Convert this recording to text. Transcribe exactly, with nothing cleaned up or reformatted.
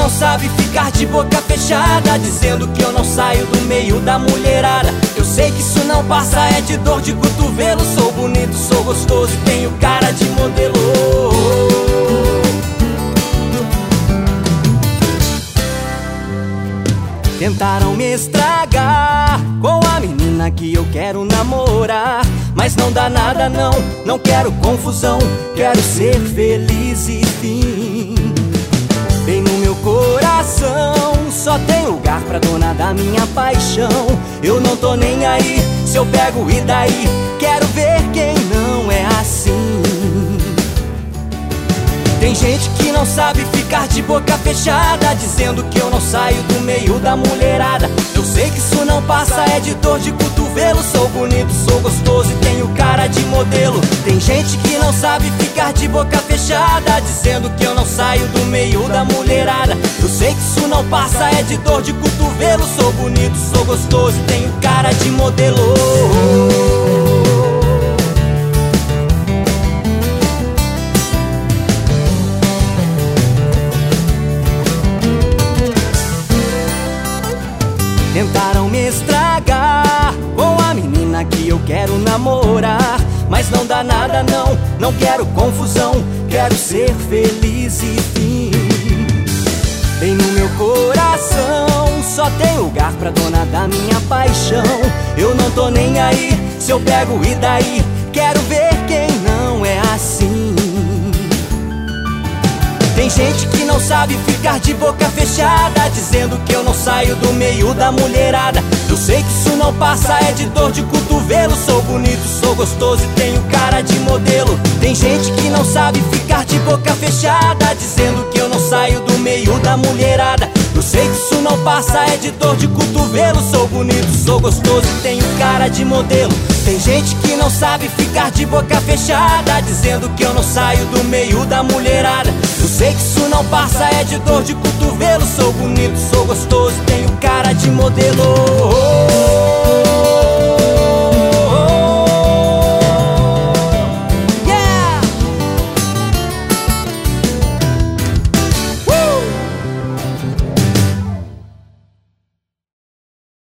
não sabe ficar de boca fechada, dizendo que eu não saio do meio da mulherada. Eu sei que isso não passa, é de dor de cotovelo. Sou bonito, sou gostoso e tenho cara de modelo. Tentaram me estragar com a menina que eu quero namorar, mas não dá nada não, não quero confusão, quero ser feliz e fim. Bem no meu coração só tem lugar pra dona da minha paixão. Eu não tô nem aí se eu pego e daí, quero ver quem não é assim. Tem gente que não sabe ficar de boca fechada, dizendo que eu não saio do meio da mulherada. Eu sei que isso não passa, é de dor de cotovelo. Sou bonito, sou gostoso e tenho cara de modelo. Tem gente que não sabe ficar de boca fechada, dizendo que eu não saio do meio da mulherada. Eu sei que isso não passa, é de dor de cotovelo. Sou bonito, sou gostoso e tenho cara de modelo. Tentaram me estragar com a menina que eu quero namorar, mas não dá nada não, não quero confusão, quero ser feliz e fim. Bem no meu coração só tem lugar pra dona da minha paixão. Eu não tô nem aí se eu pego e daí, quero ver quem não é assim. Tem gente que não sabe ficar de boca fechada, dizendo que eu não saio do meio da mulherada. Eu sei que isso não passa, é de dor de cotovelo. Sou bonito, sou gostoso e tenho cara de modelo. Tem gente que não sabe ficar de boca fechada, dizendo que eu não saio do meio da mulherada. Eu sei que isso não passa, é de dor de cotovelo. Sou bonito, sou gostoso e tenho cara de modelo. Tem gente que não sabe ficar de boca fechada, dizendo que eu não saio do meio da mulherada. Eu sei que isso não passa, é de dor de cotovelo. Sou bonito, sou gostoso e tenho cara de modelo.